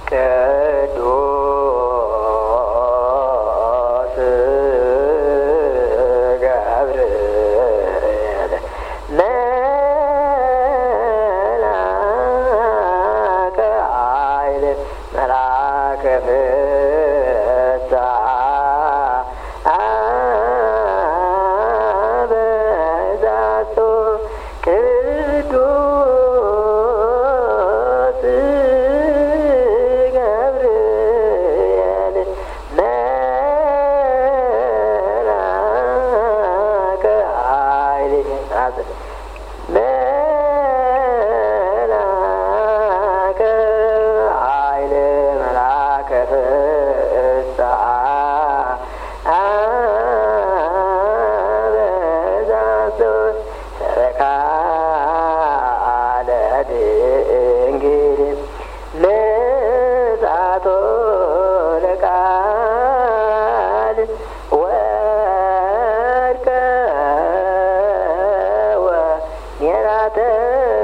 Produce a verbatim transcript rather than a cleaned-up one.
ቅዱስ ገብርኤል መልአከ ኃይል መልአከ ፍስሐ አበዛቶ ቅዱስ ገብርኤል መልአከ ኃይል መልአከ ኃይል መልአከ ፍስሐ አበዛቶ ሰበካ ለድንግል ምጽአቶ ለቃል ወድቀ ወሜራተ